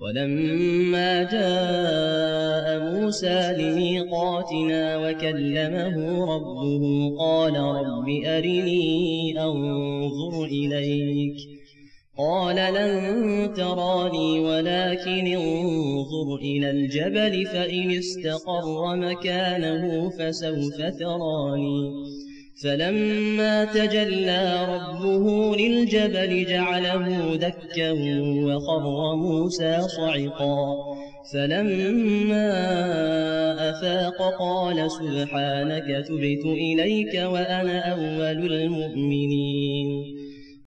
ولما جاء موسى لميقاتنا وكلمه ربه قال رب أرني أنظر إليك قال لن تراني ولكن انظر إلى الجبل فإن استقر مكانه فسوف تراني فلما تجلى ربه للجبل جعله دكا وخر موسى صعقا فلما أفاق قال سبحانك تبت إليك وأنا أول المؤمنين